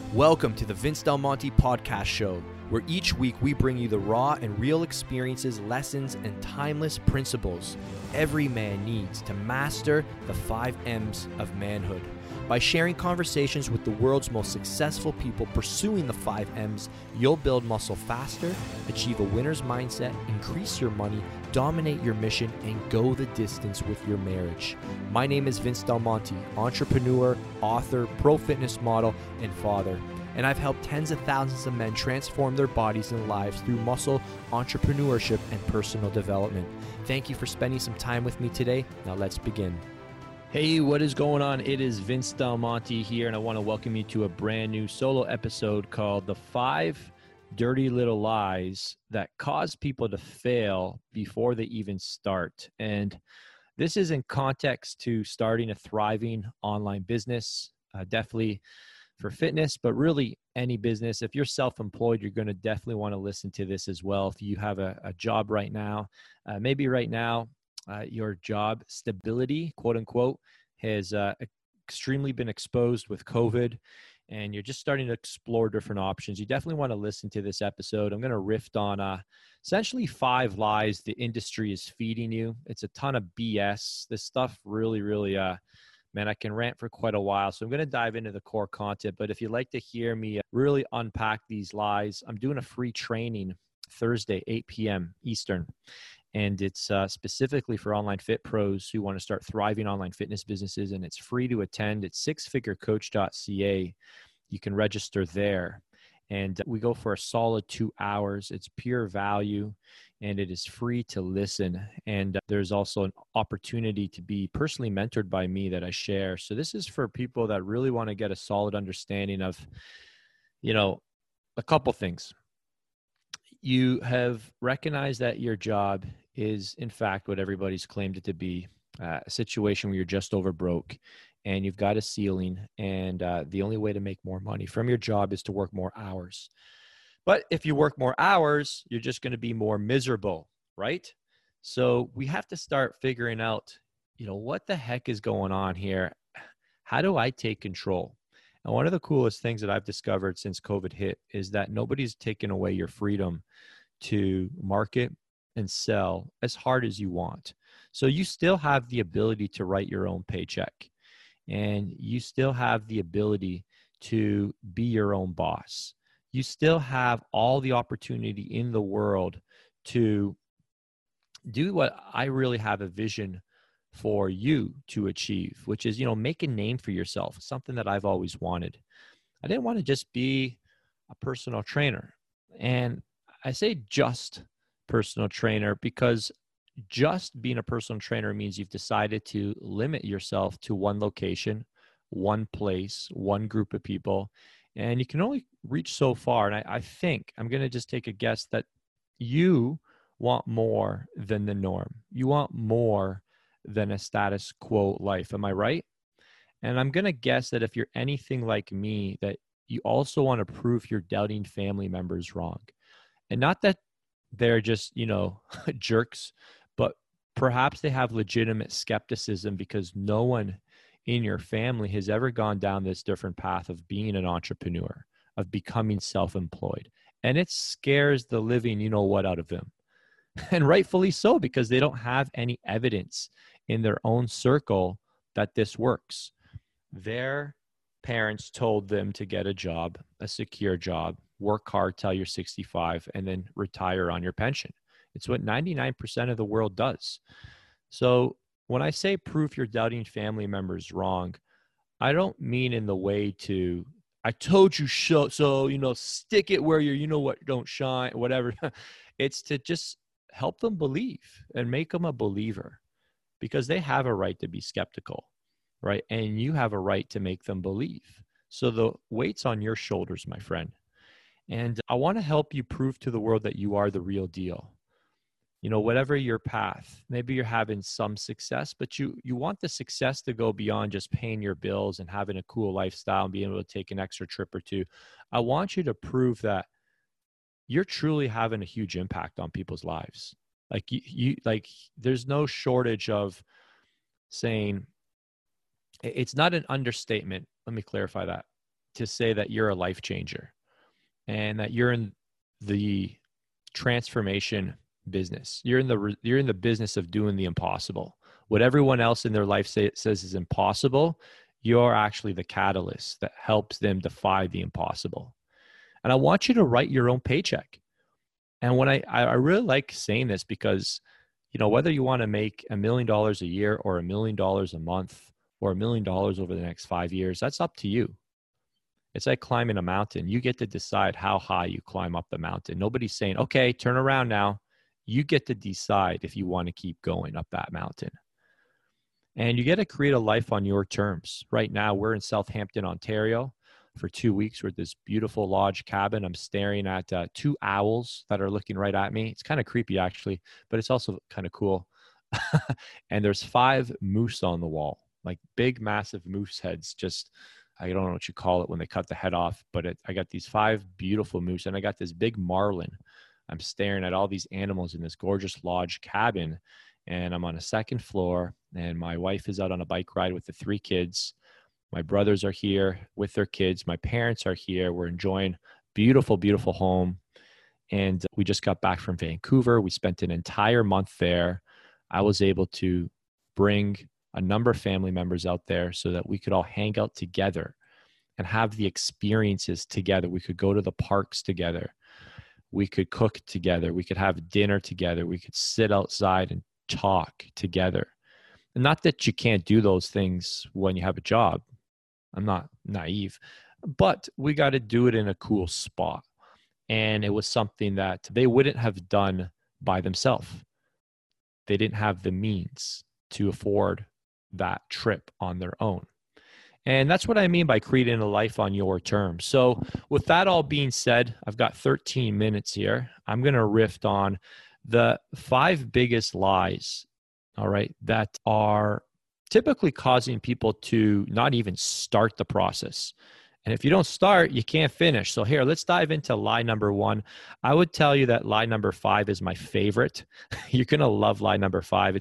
Welcome to the Vince Del Monte Podcast Show, where each week we bring you the raw and real experiences, lessons, and timeless principles every man needs to master the 5 M's of manhood. By sharing conversations with the world's most successful people pursuing the 5 M's, you'll build muscle faster, achieve a winner's mindset, increase your money, dominate your mission, and go the distance with your marriage. My name is Vince Del Monte, entrepreneur, author, pro fitness model, and father. And I've helped tens of thousands of men transform their bodies and lives through muscle, entrepreneurship, and personal development. Thank you for spending some time with me today. Now let's begin. Hey, what is going on? It is Vince Del Monte here, and I want to welcome you to a brand new solo episode called The 5 Dirty Little Lies That Cause People to Fail Before They Even Start. And this is in context to starting a thriving online business, definitely for fitness, but really any business. If you're self-employed, you're going to definitely want to listen to this as well. If you have a job right now, maybe right now, your job stability, quote unquote, has extremely been exposed with COVID, and you're just starting to explore different options. You definitely want to listen to this episode. I'm going to riff on essentially 5 lies the industry is feeding you. It's a ton of BS. This stuff really, man, I can rant for quite a while. So I'm going to dive into the core content. But if you'd like to hear me really unpack these lies, I'm doing a free training Thursday, 8 p.m. Eastern. And it's specifically for online fit pros who want to start thriving online fitness businesses. And it's free to attend. It's sixfigurecoach.ca. You can register there. And we go for a solid 2 hours. It's pure value, and it is free to listen. And there's also an opportunity to be personally mentored by me that I share. So this is for people that really want to get a solid understanding of, a couple things. You have recognized that your job is, in fact, what everybody's claimed it to be, a situation where you're just over broke and you've got a ceiling, and the only way to make more money from your job is to work more hours. But if you work more hours, you're just going to be more miserable, right? So we have to start figuring out, what the heck is going on here? How do I take control? And one of the coolest things that I've discovered since COVID hit is that nobody's taken away your freedom to market and sell as hard as you want. So you still have the ability to write your own paycheck, and you still have the ability to be your own boss. You still have all the opportunity in the world to do what I really have a vision for you to achieve, which is, make a name for yourself, something that I've always wanted. I didn't want to just be a personal trainer. And I say just personal trainer because just being a personal trainer means you've decided to limit yourself to one location, one place, one group of people, and you can only reach so far. And I think I'm going to just take a guess that you want more than the norm. You want more than a status quo life. Am I right? And I'm going to guess that if you're anything like me, that you also want to prove your doubting family members wrong. And not that they're just, jerks, but perhaps they have legitimate skepticism because no one in your family has ever gone down this different path of being an entrepreneur, of becoming self-employed. And it scares the living, out of them. And rightfully so, because they don't have any evidence in their own circle that this works. Their parents told them to get a job, a secure job, work hard till you're 65, and then retire on your pension. It's what 99% of the world does. So when I say prove your doubting family members wrong, I don't mean in the way to, I told you so, stick it where you're, don't shine, whatever. It's to just help them believe and make them a believer, because they have a right to be skeptical, right? And you have a right to make them believe. So the weight's on your shoulders, my friend. And I want to help you prove to the world that you are the real deal. Whatever your path, maybe you're having some success, but you want the success to go beyond just paying your bills and having a cool lifestyle and being able to take an extra trip or two. I want you to prove that you're truly having a huge impact on people's lives. Like there's no shortage of saying, it's not an understatement. Let me clarify that. to say that you're a life changer and that you're in the transformation business. You're in the business of doing the impossible. What everyone else in their life says is impossible, you're actually the catalyst that helps them defy the impossible. And I want you to write your own paycheck. And when I really like saying this because, you know, whether you want to make $1 million a year or $1 million a month or $1 million over the next 5 years, that's up to you. It's like climbing a mountain. You get to decide how high you climb up the mountain. Nobody's saying, okay, turn around now. You get to decide if you want to keep going up that mountain. And you get to create a life on your terms. Right now, we're in Southampton, Ontario for 2 weeks. We're at this beautiful lodge cabin. I'm staring at 2 owls that are looking right at me. It's kind of creepy, actually, but it's also kind of cool. And there's 5 moose on the wall, like big, massive moose heads. Just, I don't know what you call it when they cut the head off, but I got these 5 beautiful moose, and I got this big marlin. I'm staring at all these animals in this gorgeous lodge cabin, and I'm on a 2nd floor, and my wife is out on a bike ride with the 3 kids. My brothers are here with their kids. My parents are here. We're enjoying beautiful, beautiful home. And we just got back from Vancouver. We spent an entire month there. I was able to bring a number of family members out there so that we could all hang out together and have the experiences together. We could go to the parks together. We could cook together. We could have dinner together. We could sit outside and talk together. And not that you can't do those things when you have a job. I'm not naive, but we got to do it in a cool spot. And it was something that they wouldn't have done by themselves. They didn't have the means to afford that trip on their own. And that's what I mean by creating a life on your terms. So with that all being said, I've got 13 minutes here. I'm going to riff on the 5 biggest lies, all right, that are typically causing people to not even start the process. And if you don't start, you can't finish. So here, let's dive into lie number 1. I would tell you that lie number 5 is my favorite. You're going to love lie number 5.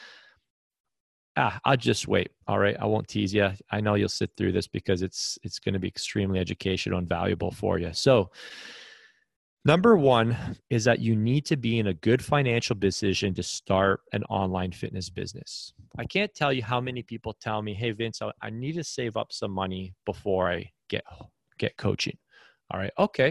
I'll just wait. All right. I won't tease you. I know you'll sit through this because it's going to be extremely educational and valuable for you. So number 1 is that you need to be in a good financial position to start an online fitness business. I can't tell you how many people tell me, hey, Vince, I need to save up some money before I get coaching. All right. Okay.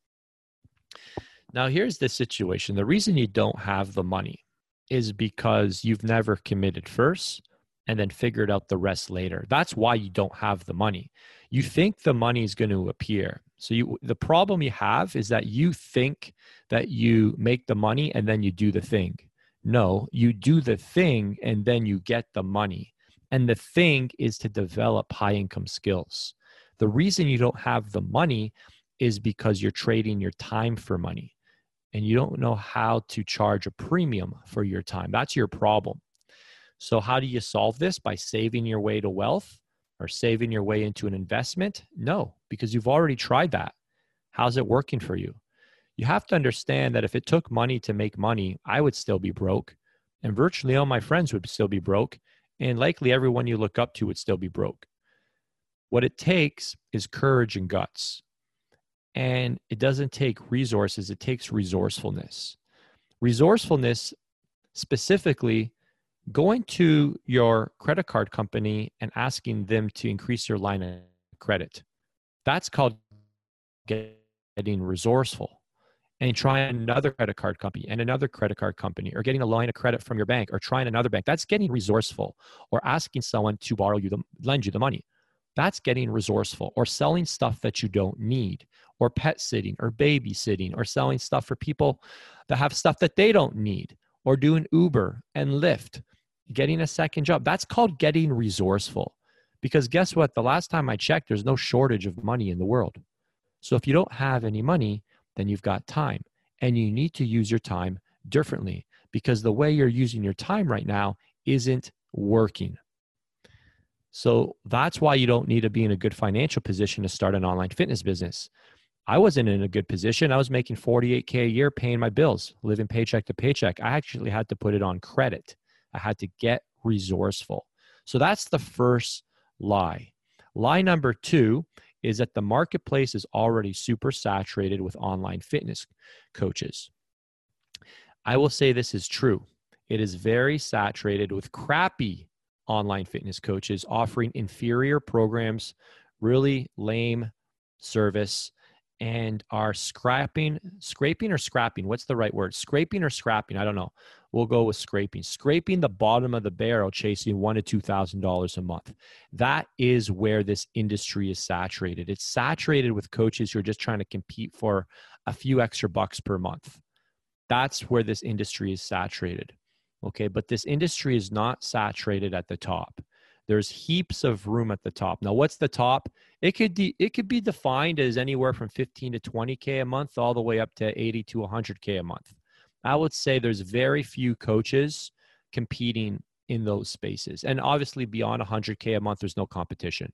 Now here's the situation. The reason you don't have the money is because you've never committed first and then figured out the rest later. That's why you don't have the money. You think the money is going to appear. So the problem you have is that you think that you make the money and then you do the thing. No, you do the thing and then you get the money. And the thing is to develop high income skills. The reason you don't have the money is because you're trading your time for money and you don't know how to charge a premium for your time. That's your problem. So how do you solve this? By saving your way to wealth or saving your way into an investment? No, because you've already tried that. How's it working for you? You have to understand that if it took money to make money, I would still be broke, and virtually all my friends would still be broke, and likely everyone you look up to would still be broke. What it takes is courage and guts. And it doesn't take resources, it takes resourcefulness. Resourcefulness, specifically, going to your credit card company and asking them to increase your line of credit. That's called getting resourceful. And trying another credit card company and another credit card company, or getting a line of credit from your bank, or trying another bank. That's getting resourceful. Or asking someone to lend you the money. That's getting resourceful. Or selling stuff that you don't need, or pet sitting, or babysitting, or selling stuff for people that have stuff that they don't need, or doing Uber and Lyft, getting a second job. That's called getting resourceful. Because guess what? The last time I checked, there's no shortage of money in the world. So if you don't have any money, then you've got time, and you need to use your time differently, because the way you're using your time right now isn't working. So that's why you don't need to be in a good financial position to start an online fitness business. I wasn't in a good position. I was making $48K a year, paying my bills, living paycheck to paycheck. I actually had to put it on credit. I had to get resourceful. So that's the first lie. Lie number 2 is that the marketplace is already super saturated with online fitness coaches. I will say this is true. It is very saturated with crappy online fitness coaches offering inferior programs, really lame service, and are scraping or scrapping. What's the right word? Scraping or scrapping? I don't know. We'll go with scraping the bottom of the barrel, chasing $1,000 to $2,000 a month. That is where this industry is saturated. It's saturated with coaches who are just trying to compete for a few extra bucks per month. That's where this industry is saturated. Okay, but this industry is not saturated at the top. There's heaps of room at the top. Now, what's the top? It could be defined as anywhere from 15 to 20K a month, all the way up to 80 to 100K a month. I would say there's very few coaches competing in those spaces. And obviously beyond 100K a month, there's no competition.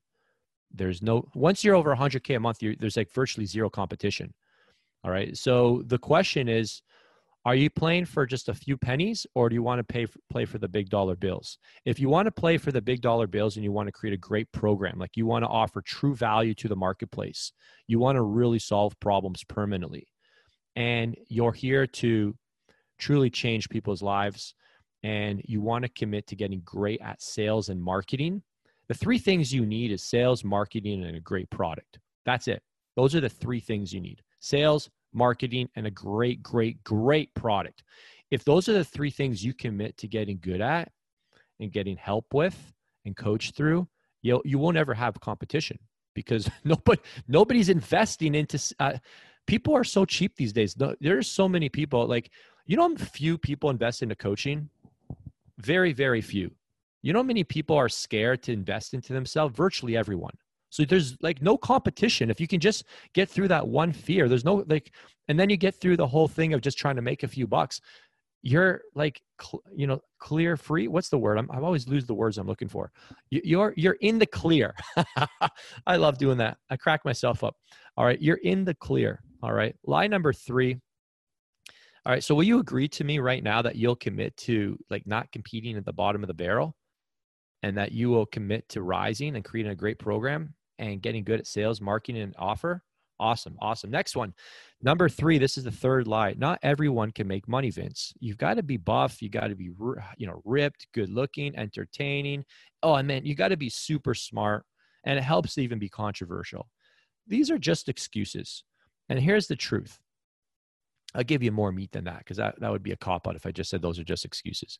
Once you're over 100K a month, there's like virtually zero competition. All right. So the question is, are you playing for just a few pennies, or do you want to play for the big dollar bills? If you want to play for the big dollar bills and you want to create a great program, like you want to offer true value to the marketplace, you want to really solve problems permanently, and you're here to truly change people's lives, and you want to commit to getting great at sales and marketing, the three things you need is sales, marketing, and a great product. That's it. Those are the three things you need: sales, marketing, and a great product. If those are the three things you commit to getting good at and getting help with and coach through, you won't ever have competition, because nobody's investing into people are so cheap these days. There's so many people, like, few people invest into coaching. Very, very few. You know how many people are scared to invest into themselves? Virtually everyone. So there's like no competition. If you can just get through that one fear, there's no and then you get through the whole thing of just trying to make a few bucks. You're like, clear free. What's the word? I always lose the words I'm looking for. You're in the clear. I love doing that. I crack myself up. All right. You're in the clear. All right. Lie number 3. All right. So will you agree to me right now that you'll commit to like not competing at the bottom of the barrel, and that you will commit to rising and creating a great program and getting good at sales, marketing, and offer? Awesome. Next one. Number 3, this is the third lie. Not everyone can make money, Vince. You've got to be buff. You got to be, ripped, good looking, entertaining. Oh, I meant you got to be super smart, and it helps to even be controversial. These are just excuses. And here's the truth. I'll give you more meat than that, because that would be a cop-out if I just said those are just excuses.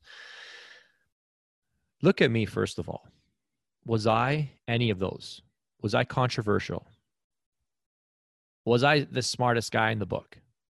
Look at me, first of all. Was I any of those? Was I controversial? Was I the smartest guy in the book?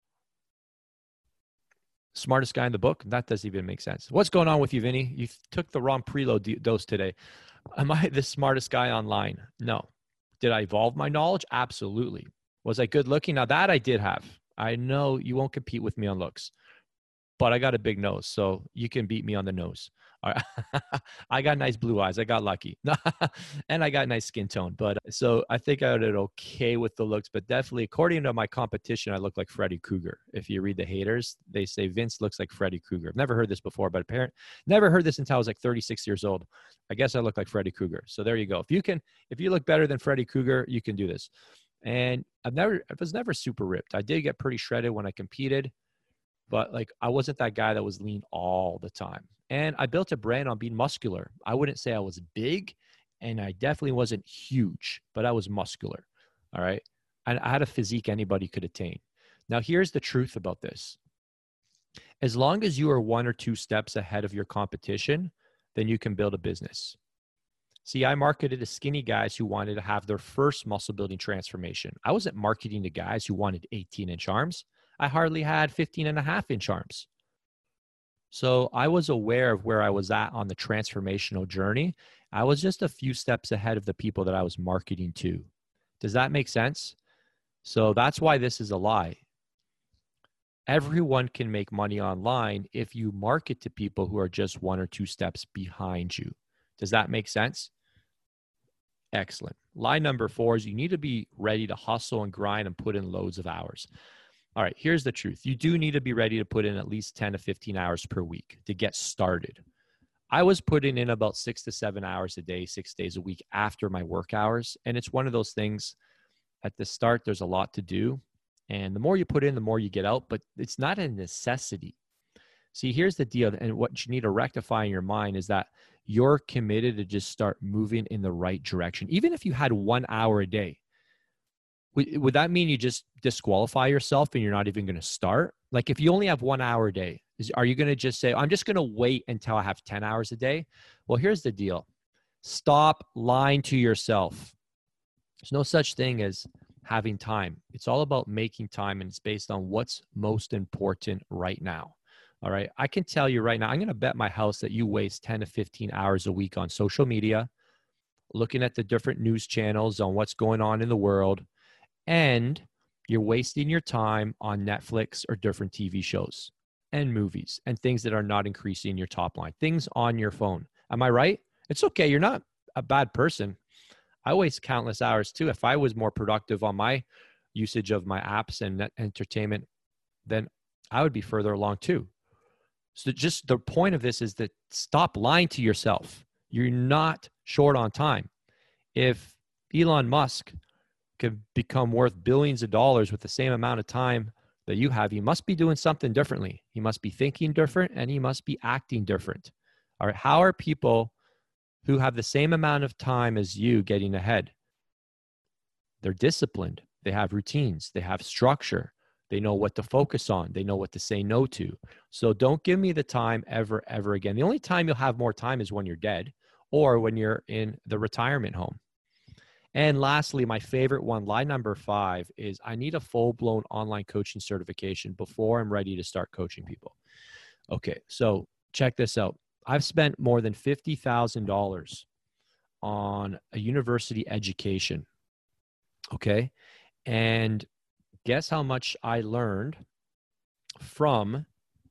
Smartest guy in the book? That doesn't even make sense. What's going on with you, Vinny? You took the wrong preload dose today. Am I the smartest guy online? No. Did I evolve my knowledge? Absolutely. Was I good looking? Now that I did have. I know you won't compete with me on looks, but I got a big nose, so you can beat me on the nose. All right. I got nice blue eyes. I got lucky. And I got nice skin tone. But so I think I did okay with the looks, but definitely according to my competition, I look like Freddy Krueger. If you read the haters, they say Vince looks like Freddy Krueger. I've never heard this before, but apparently never heard this until I was like 36 years old. I guess I look like Freddy Krueger. So there you go. If you look better than Freddy Krueger, you can do this. And I was never super ripped. I did get pretty shredded when I competed, but like I wasn't that guy that was lean all the time. And I built a brand on being muscular. I wouldn't say I was big, and I definitely wasn't huge, but I was muscular. All right. And I had a physique anybody could attain. Now, here's the truth about this. As long as you are 1 or 2 steps ahead of your competition, then you can build a business. See, I marketed to skinny guys who wanted to have their first muscle building transformation. I wasn't marketing to guys who wanted 18-inch arms. I hardly had 15.5-inch arms. So I was aware of where I was at on the transformational journey. I was just a few steps ahead of the people that I was marketing to. Does that make sense? So that's why this is a lie. Everyone can make money online if you market to people who are just 1 or 2 steps behind you. Does that make sense? Excellent. Lie number 4 is you need to be ready to hustle and grind and put in loads of hours. All right, here's the truth. You do need to be ready to put in at least 10 to 15 hours per week to get started. I was putting in about 6 to 7 hours a day, 6 days a week after my work hours. And it's one of those things, at the start, there's a lot to do. And the more you put in, the more you get out, but it's not a necessity. See, here's the deal. And what you need to rectify in your mind is that you're committed to just start moving in the right direction. Even if you had 1 hour a day, would that mean you just disqualify yourself and you're not even going to start? Like if you only have 1 hour a day, are you going to just say, I'm just going to wait until I have 10 hours a day? Well, here's the deal. Stop lying to yourself. There's no such thing as having time. It's all about making time, and it's based on what's most important right now. All right. I can tell you right now, I'm going to bet my house that you waste 10 to 15 hours a week on social media, looking at the different news channels on what's going on in the world, and you're wasting your time on Netflix or different TV shows and movies and things that are not increasing your top line, things on your phone. Am I right? It's okay. You're not a bad person. I waste countless hours too. If I was more productive on my usage of my apps and entertainment, then I would be further along too. So just the point of this is that stop lying to yourself. You're not short on time. If Elon Musk could become worth billions of dollars with the same amount of time that you have, he must be doing something differently. He must be thinking different, and he must be acting different. All right. How are people who have the same amount of time as you getting ahead? They're disciplined. They have routines. They have structure. They know what to focus on. They know what to say no to. So don't give me the time ever again. The only time you'll have more time is when you're dead or when you're in the retirement home. And lastly, my favorite one, lie number 5, is I need a full-blown online coaching certification before I'm ready to start coaching people. Okay, so check this out. I've spent more than $50,000 on a university education, okay? And guess how much I learned from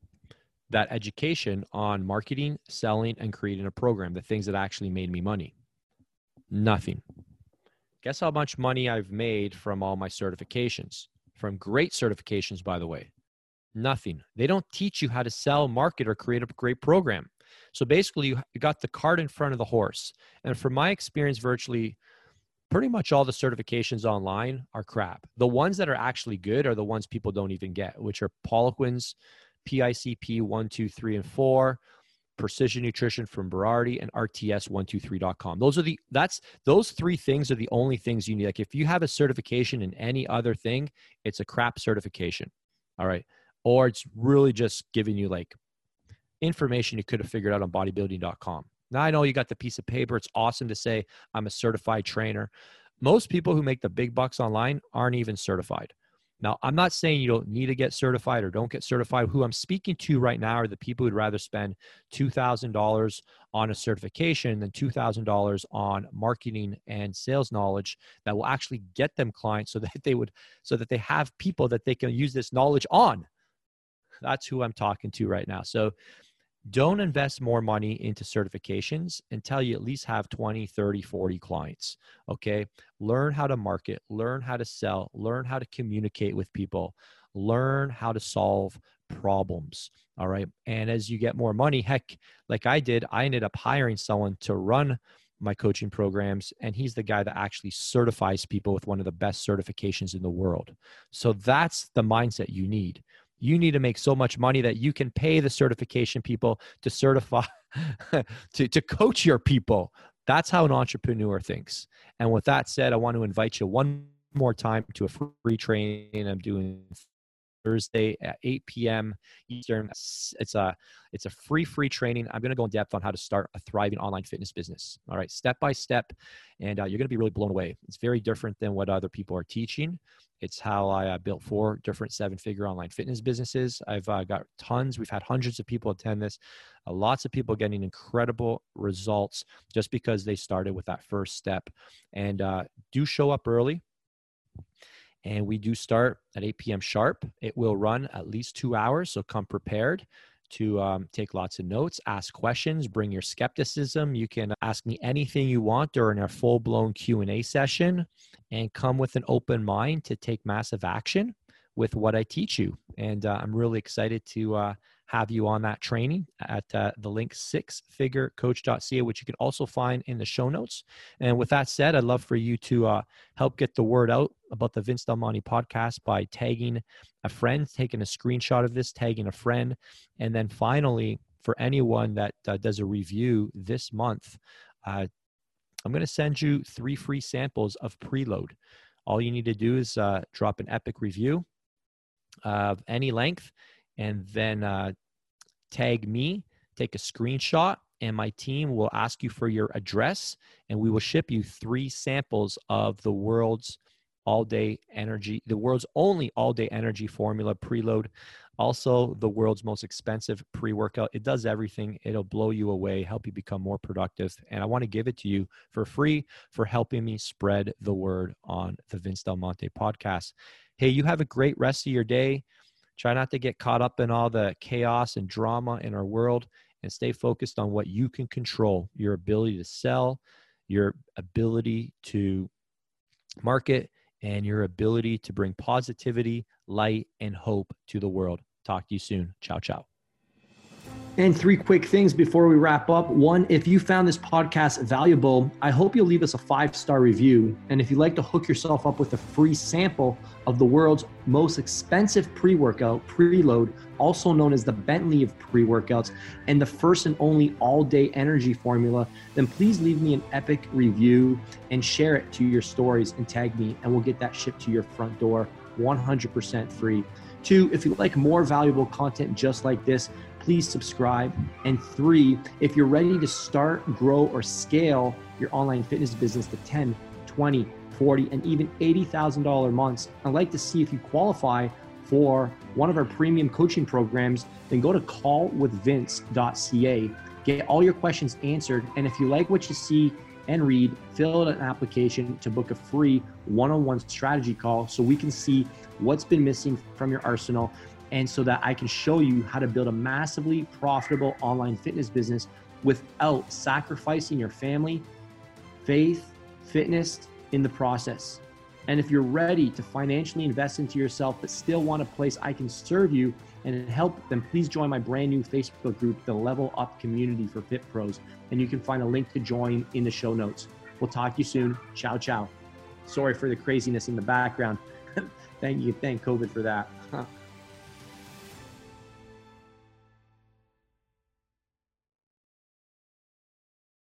that education on marketing, selling, and creating a program, the things that actually made me money? Nothing. Guess how much money I've made from all my certifications, from great certifications, by the way? Nothing. They don't teach you how to sell, market, or create a great program. So basically, you got the cart in front of the horse. And from my experience, virtually pretty much all the certifications online are crap. The ones that are actually good are the ones people don't even get, which are Poliquin's PICP 1, 2, 3, and 4, Precision Nutrition from Berardi, and RTS123.com. Those 3 things are the only things you need. Like if you have a certification in any other thing, it's a crap certification. All right. Or it's really just giving you like information you could have figured out on bodybuilding.com. Now I know you got the piece of paper. It's awesome to say I'm a certified trainer. Most people who make the big bucks online aren't even certified. Now, I'm not saying you don't need to get certified or don't get certified. Who I'm speaking to right now are the people who'd rather spend $2,000 on a certification than $2,000 on marketing and sales knowledge that will actually get them clients so that they have people that they can use this knowledge on. That's who I'm talking to right now. So don't invest more money into certifications until you at least have 20, 30, 40 clients, okay? Learn how to market, learn how to sell, learn how to communicate with people, learn how to solve problems, all right? And as you get more money, heck, like I did, I ended up hiring someone to run my coaching programs, and he's the guy that actually certifies people with one of the best certifications in the world. So that's the mindset you need. You need to make so much money that you can pay the certification people to certify, to coach your people. That's how an entrepreneur thinks. And with that said, I want to invite you one more time to a free training I'm doing Thursday at 8 p.m. Eastern. It's a free training. I'm going to go in depth on how to start a thriving online fitness business. All right, step by step. And you're going to be really blown away. It's very different than what other people are teaching. It's how I built 4 different 7-figure online fitness businesses. I've got tons. We've had hundreds of people attend this. Lots of people getting incredible results just because they started with that first step. And do show up early. And we do start at 8 p.m. sharp. It will run at least 2 hours, so come prepared to take lots of notes, ask questions, bring your skepticism. You can ask me anything you want during our full-blown Q&A session, and come with an open mind to take massive action with what I teach you. And I'm really excited to have you on that training at the link sixfigurecoach.ca, which you can also find in the show notes. And with that said, I'd love for you to help get the word out about the Vince Del Monte podcast by tagging a friend, taking a screenshot of this, tagging a friend. And then finally, for anyone that does a review this month, I'm going to send you 3 free samples of Preload. All you need to do is drop an epic review of any length, and then tag me, take a screenshot, and my team will ask you for your address, and we will ship you 3 samples of the world's all-day energy, the world's only all-day energy formula, Preload. Also, the world's most expensive pre-workout. It does everything. It'll blow you away, help you become more productive. And I want to give it to you for free for helping me spread the word on the Vince Del Monte podcast. Hey, you have a great rest of your day. Try not to get caught up in all the chaos and drama in our world, and stay focused on what you can control: your ability to sell, your ability to market, and your ability to bring positivity, light, and hope to the world. Talk to you soon. Ciao, ciao. And 3 quick things before we wrap up. 1, if you found this podcast valuable, I hope you'll leave us a 5-star review. And if you'd like to hook yourself up with a free sample of the world's most expensive pre-workout, Preload, also known as the Bentley of pre-workouts, and the first and only all-day energy formula, then please leave me an epic review and share it to your stories and tag me, and we'll get that shipped to your front door 100% free. 2, if you like more valuable content just like this, please subscribe. And 3, if you're ready to start, grow, or scale your online fitness business to 10, 20, 40, and even $80,000 months, I'd like to see if you qualify for one of our premium coaching programs. Then go to callwithvince.ca, get all your questions answered. And if you like what you see and read, fill out an application to book a free one-on-one strategy call so we can see what's been missing from your arsenal, and so that I can show you how to build a massively profitable online fitness business without sacrificing your family, faith, fitness in the process. And if you're ready to financially invest into yourself but still want a place I can serve you and help, then please join my brand new Facebook group, the Level Up Community for Fit Pros. And you can find a link to join in the show notes. We'll talk to you soon. Ciao, ciao. Sorry for the craziness in the background. Thank COVID for that.